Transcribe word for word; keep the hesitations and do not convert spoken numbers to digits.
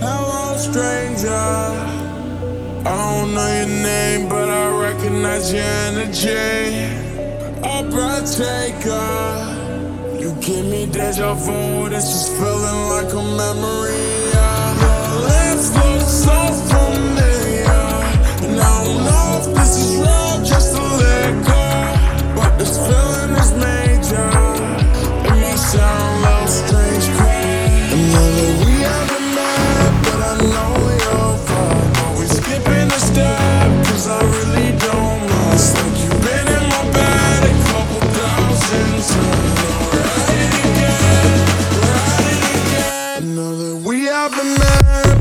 Hello, stranger. I don't know your name, but I recognize your energy. A breath taker. You give me deja vu. This is feeling like a memory. Yeah. Your lips look so familiar, and I don't know if this is real, just a liquor, but this feeling is major. It may sound a little strange, I know that we haven't met, but I know you're far. But we skipping a step, cause I really don't mind. It's like you've been in my bed a couple thousand times. We're at it again, we're at it again. I know that we haven't met.